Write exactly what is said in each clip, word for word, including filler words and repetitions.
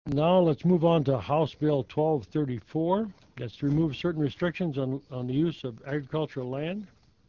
Now let's move on to House Bill twelve thirty-four. That's to remove certain restrictions on, on the use of agricultural land.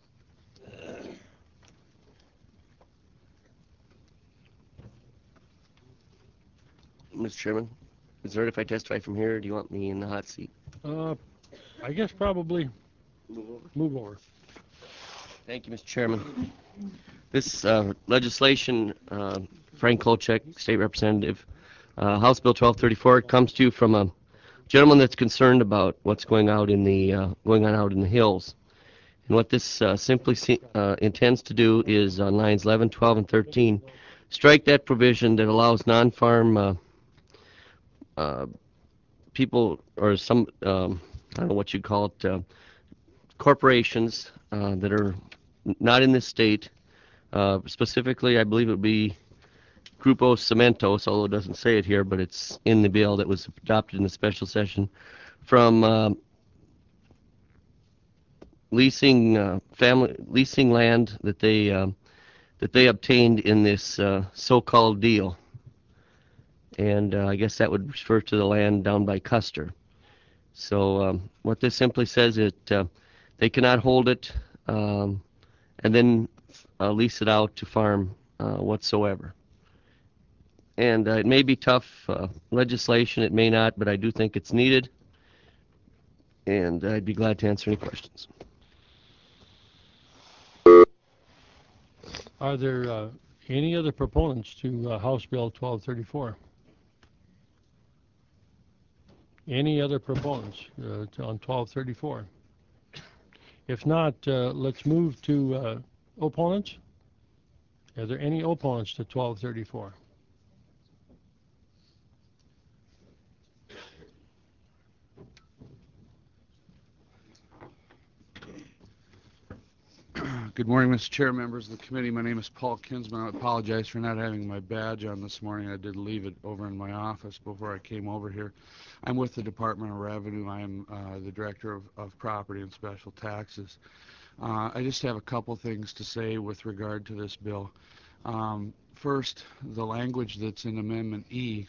Mister Chairman, is it right if I testify from here, or do you want me in the hot seat? Uh, I guess probably Move over. move over. Thank you, Mister Chairman. This uh, legislation, uh, Frank Kolchek, State Representative, uh, House Bill twelve thirty-four, comes to you from a gentleman that's concerned about what's going out in the uh, going on out in the hills. And what this uh, simply se- uh, intends to do is on lines eleven, twelve, and thirteen, strike that provision that allows non-farm uh, uh, people or some um, I don't know what you'd call it, uh, corporations uh, that are not in this state. Uh, specifically, I believe it would be Grupo Cementos, although it doesn't say it here, but it's in the bill that was adopted in the special session, from um, leasing uh, family leasing land that they um, that they obtained in this uh, so-called deal, and uh, I guess that would refer to the land down by Custer. So um, what this simply says is uh, they cannot hold it um, and then uh, lease it out to farm uh, whatsoever. And uh, it may be tough uh, legislation, it may not, but I do think it's needed, and I'd be glad to answer any questions. Are there uh, any other proponents to uh, House Bill twelve thirty-four? Any other proponents uh, to, on twelve thirty-four? If not, uh, let's move to uh, opponents. Are there any opponents to twelve thirty-four? Good morning, Mister Chair, members of the committee. My name is Paul Kinsman. I apologize for not having my badge on this morning. I did leave it over in my office before I came over here. I'm with the Department of Revenue. I am uh, the Director of, of Property and Special Taxes. Uh, I just have a couple things to say with regard to this bill. Um, first, the language that's in Amendment E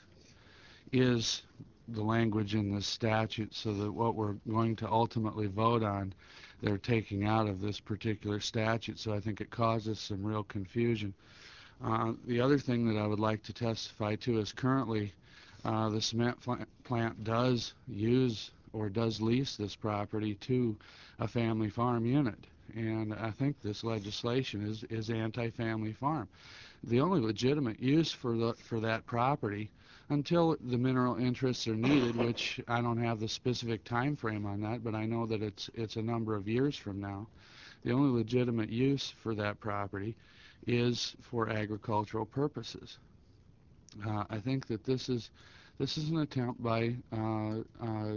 is the language in this statute, so that what we're going to ultimately vote on, they're taking out of this particular statute, so I think it causes some real confusion. Uh, the other thing that I would like to testify to is currently uh, the cement plant does use or does lease this property to a family farm unit, and I think this legislation is, is anti-family farm. The only legitimate use for the for that property, until the mineral interests are needed, which I don't have the specific time frame on that, but I know that it's it's a number of years from now. The only legitimate use for that property is for agricultural purposes. Uh, I think that this is this is an attempt by uh, uh,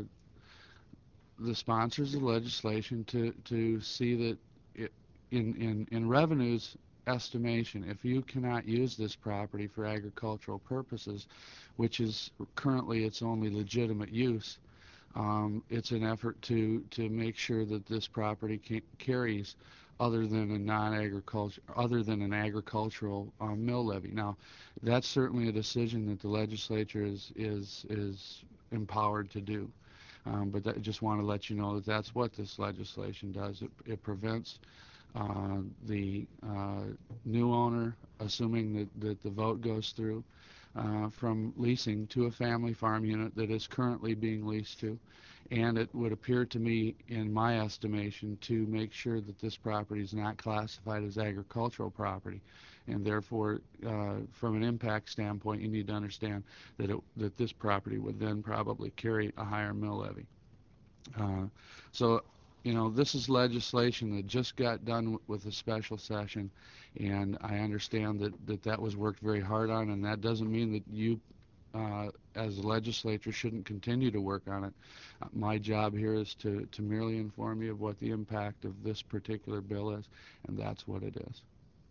the sponsors of legislation to to see that it, in in in revenues estimation, if you cannot use this property for agricultural purposes, which is currently its only legitimate use, um, it's an effort to to make sure that this property can, carries other than a non-agriculture, other than an agricultural um, mill levy. Now, that's certainly a decision that the legislature is is is empowered to do. Um, but I just want to let you know that that's what this legislation does. It, it prevents uh, the uh, new owner, assuming that, that the vote goes through, uh, from leasing to a family farm unit that is currently being leased to. And it would appear to me, in my estimation, to make sure that this property is not classified as agricultural property. And therefore, uh, from an impact standpoint, you need to understand that, it, that this property would then probably carry a higher mill levy. Uh, so, you know, this is legislation that just got done with a special session, and I understand that, that that was worked very hard on, and that doesn't mean that you, uh, as a legislature, shouldn't continue to work on it. Uh, my job here is to, to merely inform you of what the impact of this particular bill is, and that's what it is.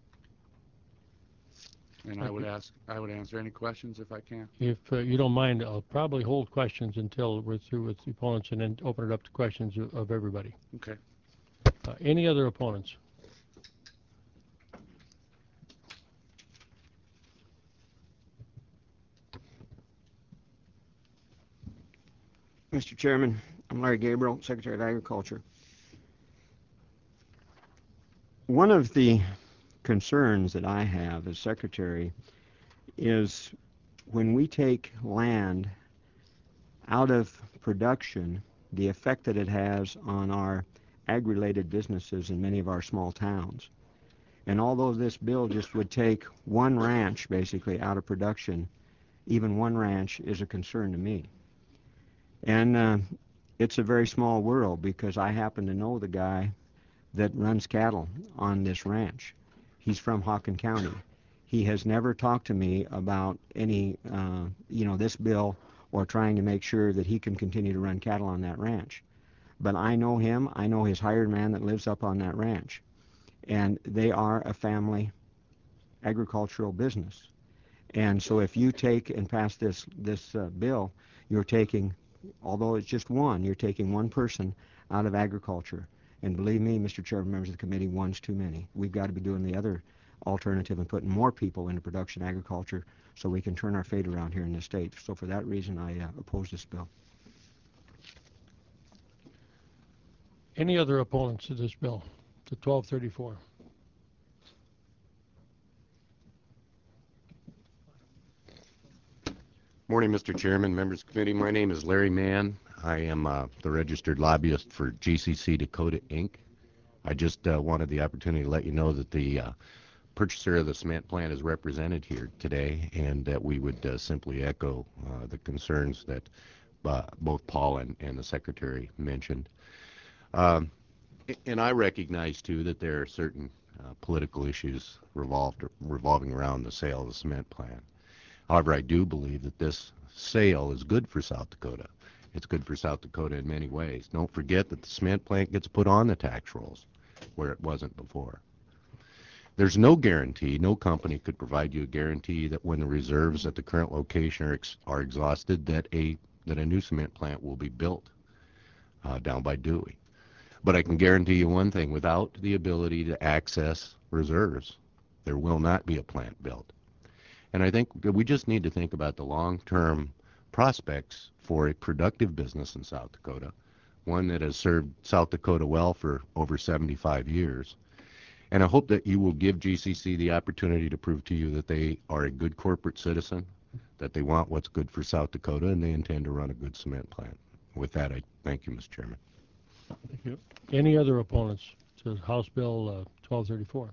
And I would ask, I would answer any questions if I can. If uh, you don't mind, I'll probably hold questions until we're through with the opponents and then open it up to questions of, of everybody. Okay. Uh, any other opponents? Mister Chairman, I'm Larry Gabriel, Secretary of Agriculture. One of the concerns that I have as Secretary is when we take land out of production, the effect that it has on our ag-related businesses in many of our small towns. And although this bill just would take one ranch basically out of production, even one ranch is a concern to me. And uh, it's a very small world because I happen to know the guy that runs cattle on this ranch. He's from Hawken County. He has never talked to me about any, uh, you know, this bill or trying to make sure that he can continue to run cattle on that ranch. But I know him. I know his hired man that lives up on that ranch. And they are a family agricultural business. And so if you take and pass this, this uh, bill, you're taking, although it's just one, you're taking one person out of agriculture. And believe me, Mister Chairman, members of the committee, one's too many. We've got to be doing the other alternative and putting more people into production agriculture so we can turn our fate around here in the state. So for that reason, I uh, oppose this bill. Any other opponents to this bill, to twelve thirty-four? Morning, Mister Chairman, members of the committee. My name is Larry Mann. I am uh, the registered lobbyist for G C C Dakota, Incorporated. I just uh, wanted the opportunity to let you know that the uh, purchaser of the cement plant is represented here today, and that we would uh, simply echo uh, the concerns that uh, both Paul and, and the Secretary mentioned. Um, and I recognize, too, that there are certain uh, political issues revolved, revolving around the sale of the cement plant. However, I do believe that this sale is good for South Dakota. It's good for South Dakota in many ways. Don't forget that the cement plant gets put on the tax rolls, where it wasn't before. There's no guarantee, no company could provide you a guarantee that when the reserves at the current location are, ex are exhausted, that a, that a new cement plant will be built uh, down by Dewey. But I can guarantee you one thing, without the ability to access reserves, there will not be a plant built. And I think we just need to think about the long-term prospects for a productive business in South Dakota, one that has served South Dakota well for over seventy-five years. And I hope that you will give G C C the opportunity to prove to you that they are a good corporate citizen, that they want what's good for South Dakota, and they intend to run a good cement plant. With that, I thank you, Mister Chairman. Thank you. Any other opponents to House Bill uh, twelve thirty-four?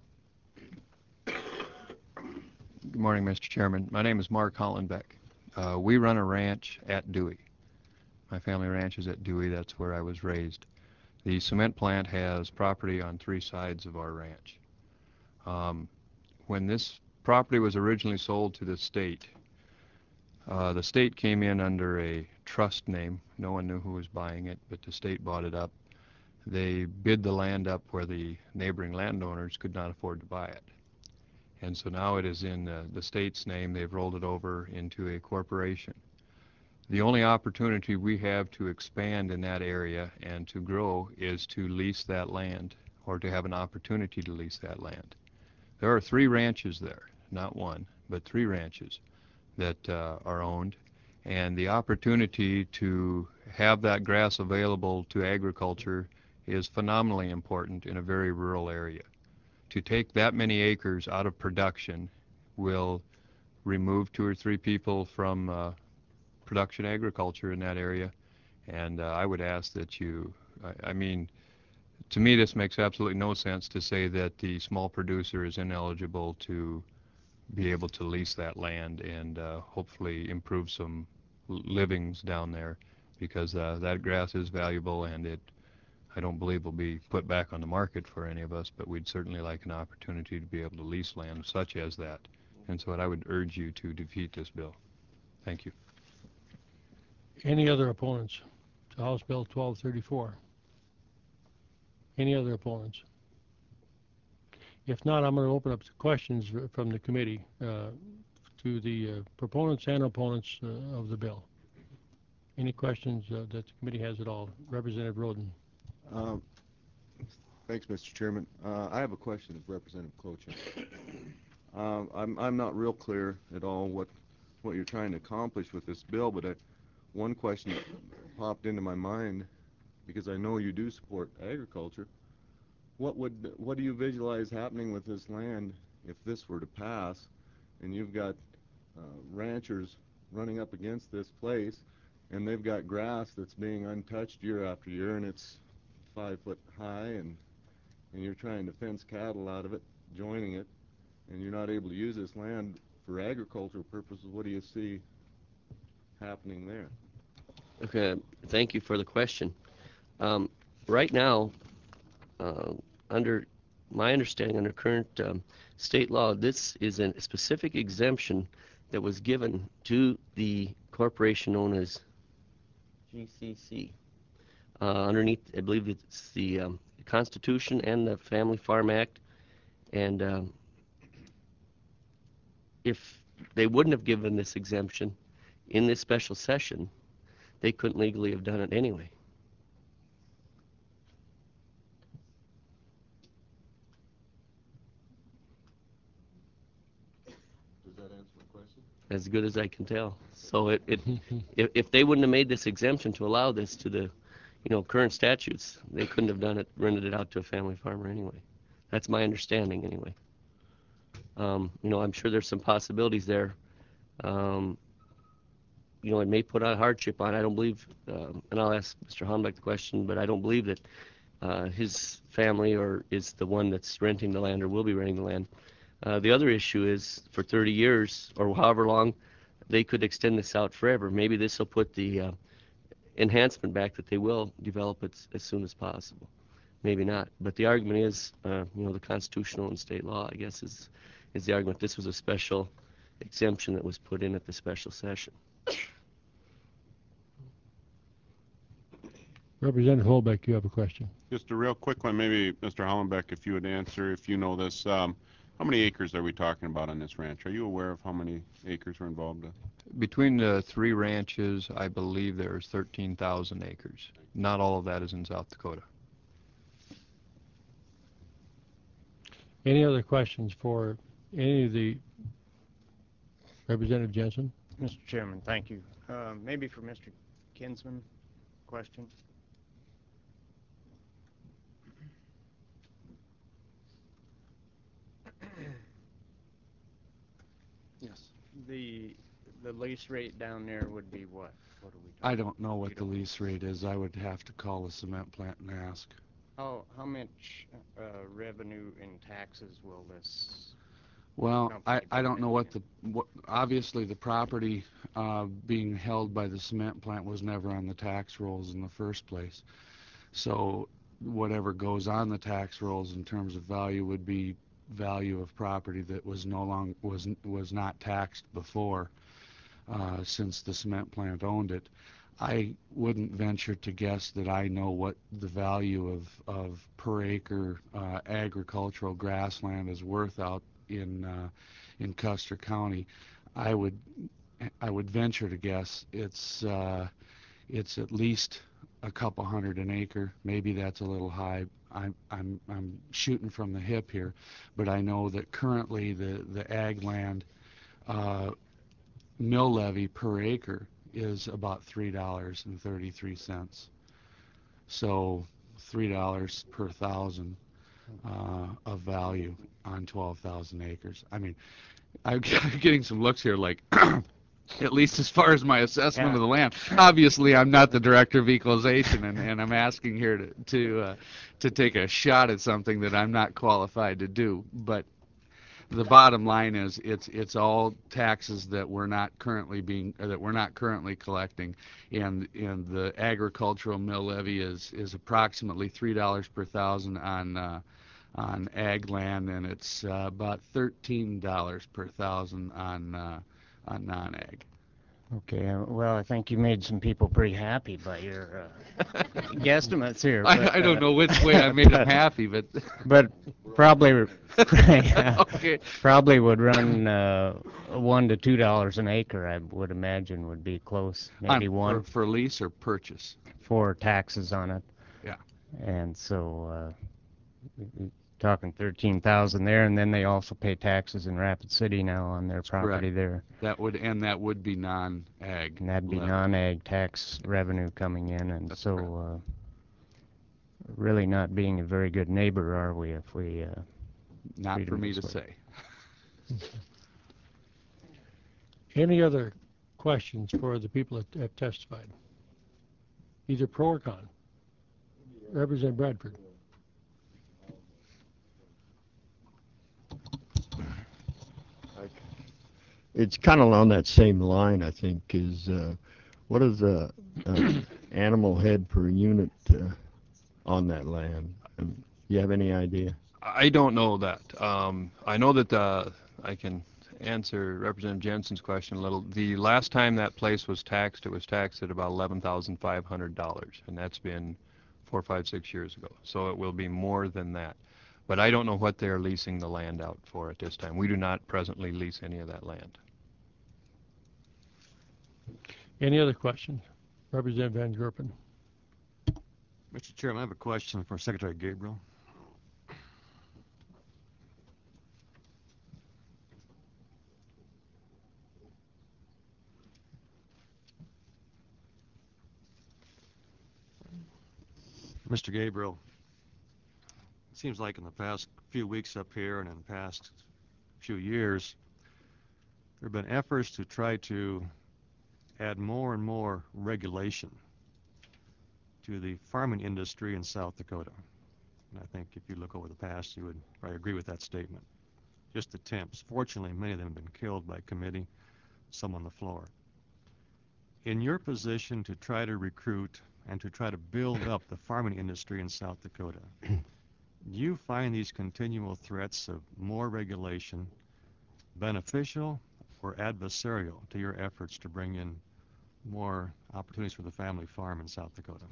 Good morning, Mister Chairman. My name is Mark Hollenbeck. Uh, we run a ranch at Dewey. My family ranch is at Dewey. That's where I was raised. The cement plant has property on three sides of our ranch. Um, when this property was originally sold to the state, uh, the state came in under a trust name. No one knew who was buying it, but the state bought it up. They bid the land up where the neighboring landowners could not afford to buy it. And so now it is in uh, the state's name. They've rolled it over into a corporation. The only opportunity we have to expand in that area and to grow is to lease that land, or to have an opportunity to lease that land. There are three ranches there, not one, but three ranches that uh, are owned, and the opportunity to have that grass available to agriculture is phenomenally important in a very rural area. To take that many acres out of production will remove two or three people from uh, production agriculture in that area, and uh, I would ask that you, I, I mean, to me this makes absolutely no sense to say that the small producer is ineligible to be able to lease that land and uh, hopefully improve some livings down there, because uh, that grass is valuable, and it, I don't believe, will be put back on the market for any of us, but we'd certainly like an opportunity to be able to lease land such as that. And so I would urge you to defeat this bill. Thank you. Any other opponents to House Bill twelve thirty-four? Any other opponents? If not, I'm going to open up to questions from the committee uh, to the uh, proponents and opponents uh, of the bill. Any questions uh, that the committee has at all? Representative Roden. Um, thanks, Mister Chairman. Uh, I have a question of Representative Klobuchar. Um, I'm, I'm not real clear at all what, what you're trying to accomplish with this bill, but I one question popped into my mind, because I know you do support agriculture. What would, what do you visualize happening with this land if this were to pass, and you've got uh, ranchers running up against this place, and they've got grass that's being untouched year after year, and it's five foot high, and and you're trying to fence cattle out of it, joining it, and you're not able to use this land for agricultural purposes? What do you see happening there? Okay, thank you for the question. Um, right now, uh, under my understanding, under current um, state law, this is a specific exemption that was given to the corporation known as G C C. Uh, underneath, I believe it's the um, Constitution and the Family Farm Act, and um, if they wouldn't have given this exemption in this special session, they couldn't legally have done it anyway. Does that answer my question? As good as I can tell. So it, it if, if they wouldn't have made this exemption to allow this to the, you know, current statutes, they couldn't have done it, rented it out to a family farmer anyway. That's my understanding anyway. Um, you know, I'm sure there's some possibilities there. Um, you know, it may put a hardship on. I don't believe, um, and I'll ask Mister Hollenbeck the question, but I don't believe that uh, his family or is the one that's renting the land or will be renting the land. Uh, the other issue is for thirty years or however long, they could extend this out forever. Maybe this will put the uh, enhancement back that they will develop it as soon as possible. Maybe not. But the argument is, uh, you know, the constitutional and state law, I guess, is, is the argument. This was a special exemption that was put in at the special session. Representative Holbeck, you have a question. Just a real quick one, maybe Mister Hollenbeck, if you would answer, if you know this. Um, how many acres are we talking about on this ranch? Are you aware of how many acres are involved? In? Between the three ranches, I believe there's thirteen thousand acres. Not all of that is in South Dakota. Any other questions for any of the Representative Jensen? Mister Chairman, thank you. Uh, maybe for Mister Kinsman, question. Yes. The the lease rate down there would be what? What are we talking? I don't know what You the don't- lease rate is. I would have to call the cement plant and ask. How how much uh, revenue in taxes will this? Well, I, company I don't bring know in? what the, what, obviously the property uh, being held by the cement plant was never on the tax rolls in the first place. So whatever goes on the tax rolls in terms of value would be value of property that was no long, was, was not taxed before, uh, since the cement plant owned it. I wouldn't venture to guess that I know what the value of, of per acre uh, agricultural grassland is worth out in uh, in Custer County. I would I would venture to guess it's uh, it's at least a couple hundred an acre. Maybe that's a little high. I'm I'm I'm shooting from the hip here, but I know that currently the the ag land uh, mill levy per acre is about three dollars and thirty-three cents. So three dollars per thousand uh, of value on twelve thousand acres. I mean, I'm getting some looks here like, at least as far as my assessment Yeah. of the land. Obviously, I'm not the director of equalization, and, and I'm asking here to to uh, to take a shot at something that I'm not qualified to do. But the bottom line is, it's it's all taxes that we're not currently being uh, that we're not currently collecting, and and the agricultural mill levy is is approximately three dollars per thousand on uh, on ag land, and it's uh, about thirteen dollars per thousand on uh, on non-ag. Okay. Uh, well, I think you made some people pretty happy by your uh, guesstimates here. I, but, I don't uh, know which way I made them but- happy, but But probably yeah, okay. probably would run uh, one to two dollars an acre. I would imagine would be close, maybe On- one for, for lease or purchase. for taxes on it. Yeah. And so uh, talking thirteen thousand there, and then they also pay taxes in Rapid City now on their property correct. there. That would, and that would be non-ag. And that'd be levy. non-ag tax revenue coming in, and That's so correct. uh, really not being a very good neighbor, are we, if we uh, Not treat for 'em me this to way. say. Any other questions for the people that have testified? Either pro or con? Representative Bradford. It's kind of along that same line, I think, is uh, what is the uh, animal head per unit uh, on that land? Um, you have any idea? I don't know that. Um, I know that uh, I can answer Representative Jensen's question a little. The last time that place was taxed, it was taxed at about eleven thousand five hundred dollars, and that's been four, five, six years ago. So it will be more than that. But I don't know what they're leasing the land out for at this time. We do not presently lease any of that land. Any other questions? Representative Van Gerpen. Mister Chairman, I have a question for Secretary Gabriel. Mister Gabriel, it seems like in the past few weeks up here and in the past few years, there have been efforts to try to add more and more regulation to the farming industry in South Dakota. And I think if you look over the past, you would probably agree with that statement. Just attempts. Fortunately, many of them have been killed by committee, some on the floor. In your position to try to recruit and to try to build up the farming industry in South Dakota, do you find these continual threats of more regulation beneficial or adversarial to your efforts to bring in more opportunities for the family farm in South Dakota?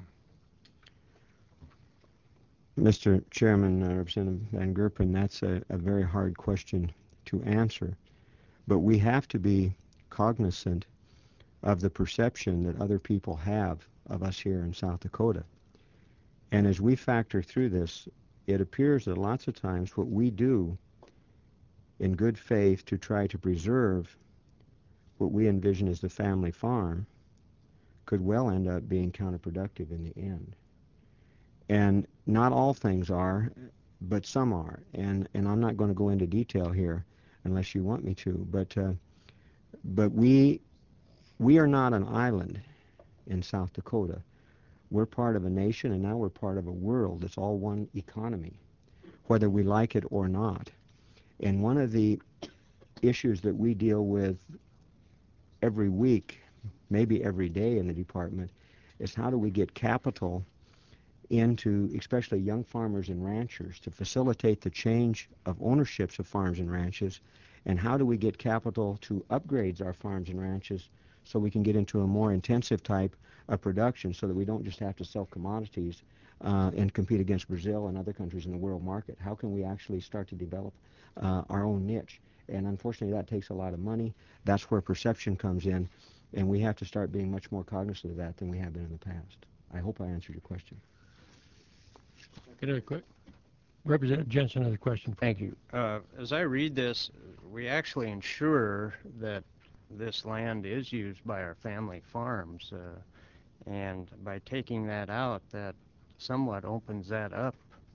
Mister Chairman, uh, Representative Van Gerpen, that's a, a very hard question to answer. But we have to be cognizant of the perception that other people have of us here in South Dakota. And as we factor through this, it appears that lots of times what we do in good faith to try to preserve what we envision as the family farm could well end up being counterproductive in the end. And not all things are, but some are. And, and I'm not going to go into detail here unless you want me to, but, uh, but we, we are not an island in South Dakota. We're part of a nation, and now we're part of a world that's all one economy, whether we like it or not. And one of the issues that we deal with every week, maybe every day in the department, is how do we get capital into especially young farmers and ranchers to facilitate the change of ownerships of farms and ranches, and how do we get capital to upgrade our farms and ranches so we can get into a more intensive type of production so that we don't just have to sell commodities uh, and compete against Brazil and other countries in the world market. How can we actually start to develop uh, our own niche? And unfortunately that takes a lot of money. That's where perception comes in, and we have to start being much more cognizant of that than we have been in the past. I hope I answered your question. Get it quick. Representative Jensen has a question. Thank you. Uh, as I read this, we actually ensure that this land is used by our family farms, uh, and by taking that out, that somewhat opens that up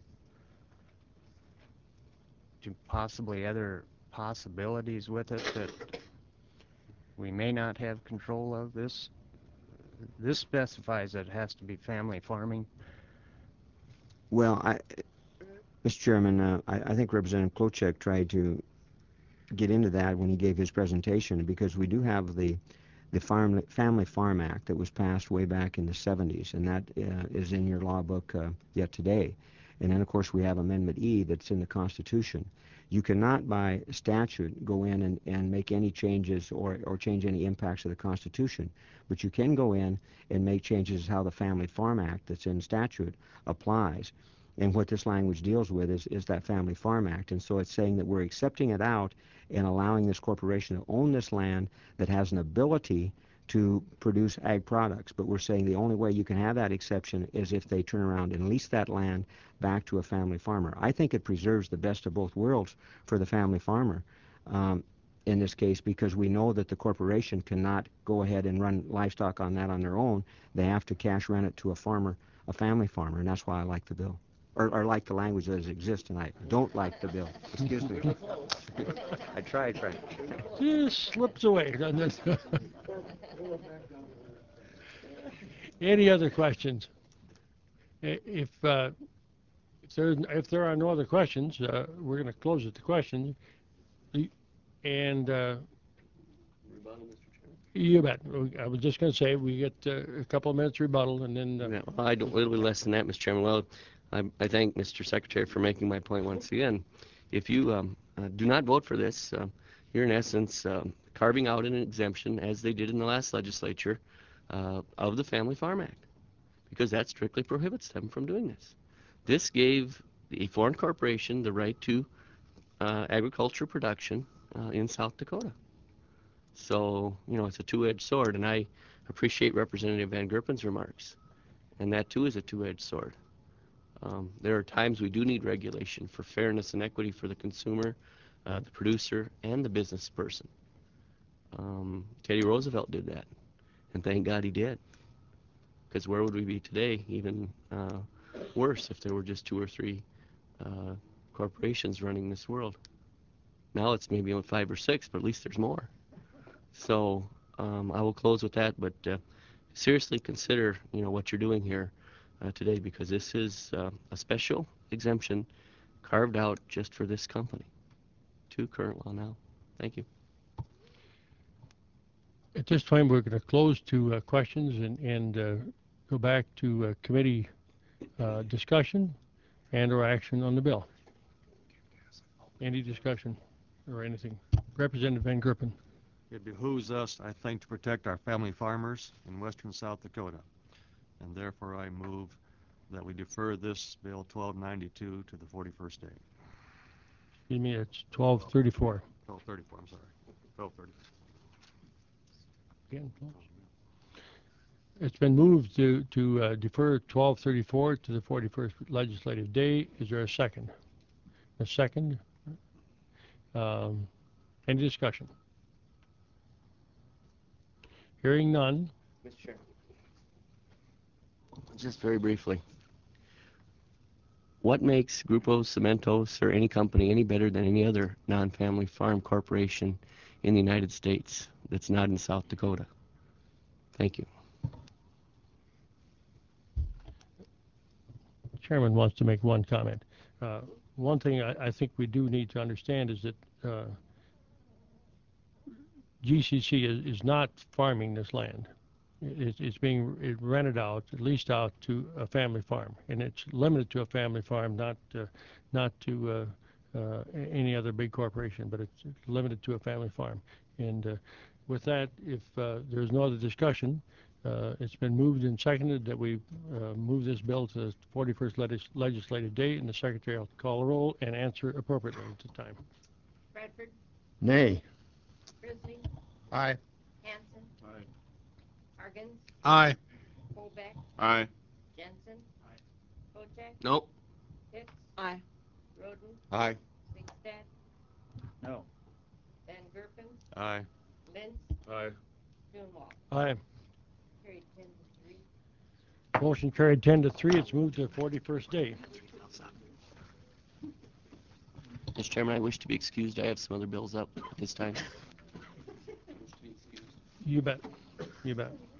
to possibly other possibilities with it that we may not have control of. This this specifies that it has to be family farming. Well, I, Mister Chairman, uh, I, I think Representative Klochek tried to get into that when he gave his presentation, because we do have the the farm, Family Farm Act that was passed way back in the seventies, and that uh, is in your law book uh, yet today. And then, of course, we have Amendment E that's in the Constitution. You cannot, by statute, go in and, and make any changes or, or change any impacts of the Constitution, but you can go in and make changes how the Family Farm Act that's in statute applies. And what this language deals with is, is that Family Farm Act. And so it's saying that we're accepting it out and allowing this corporation to own this land that has an ability to produce ag products. But we're saying the only way you can have that exception is if they turn around and lease that land back to a family farmer. I think it preserves the best of both worlds for the family farmer um, in this case, because we know that the corporation cannot go ahead and run livestock on that on their own. They have to cash rent it to a farmer, a family farmer, and that's why I like the bill. Or, or like the language that exists tonight. Don't like the bill. Excuse me. I tried, Frank. Just slips away, doesn't it? Any other questions? I- If, uh, if there, if there are no other questions, uh, we're going to close it to questions. Y- And, uh, you bet. I was just going to say, we get uh, a couple of minutes rebuttal, and then, uh, Yeah, well, I don't, a little bit less than that, Mister Chairman. Well, I, I thank Mister Secretary for making my point once again. If you um, uh, do not vote for this, uh, you're in essence um, carving out an exemption, as they did in the last legislature, uh, of the Family Farm Act, because that strictly prohibits them from doing this. This gave a foreign corporation the right to uh, agriculture production uh, in South Dakota. So, you know, it's a two-edged sword, and I appreciate Representative Van Gerpen's remarks. And that, too, is a two-edged sword. Um, there are times we do need regulation for fairness and equity for the consumer, uh, the producer, and the business person. Um, Teddy Roosevelt did that, and thank God he did. Because where would we be today? Even uh, worse if there were just two or three uh, corporations running this world. Now it's maybe only five or six, but at least there's more. So um, I will close with that, but uh, seriously consider, you know, what you're doing here uh, today, because this is uh, a special exemption carved out just for this company to current law now. Thank you. at this time, we're going to close to uh, questions and, and uh, go back to uh, committee uh, discussion and or action on the bill. Any discussion or anything? Representative Van Gerpen. It behooves us, I think, to protect our family farmers in western South Dakota. And therefore, I move that we defer this Bill twelve ninety-two to the forty-first day. Excuse me, it's twelve thirty-four. twelve thirty-four, I'm sorry. twelve thirty. Again, close. It's been moved to, to uh, defer twelve thirty-four to the forty-first legislative day. Is there a second? A second? Um, any discussion? Hearing none. Mister Chairman. Just very briefly. What makes Grupo Cementos or any company any better than any other non-family farm corporation in the United States that's not in South Dakota? Thank you. Chairman wants to make one comment. Uh, one thing I, I think we do need to understand is that uh, G C C is, is not farming this land. It, it's being it rented out, leased out to a family farm, and it's limited to a family farm, not uh, not to uh, uh, any other big corporation, but it's limited to a family farm. And uh, with that, if uh, there's no other discussion, uh, it's been moved and seconded that we uh, move this bill to the forty-first legis- legislative date, and the secretary will call the roll and answer appropriately at the time. Bradford, Nay. Grizzly, Aye. Hanson, Aye. Hargens, Aye. Colbeck, Aye. Jensen, Kochek, Nope. Hicks, Aye. Roden, Aye. Bigstad, No. Van Gerpen, Aye. Lentz, Aye. Grunwald. Aye. Carried ten to three. Motion carried ten to three. It's moved to the forty-first day. Mister Chairman, I wish to be excused. I have some other bills up at this time. You bet. You bet.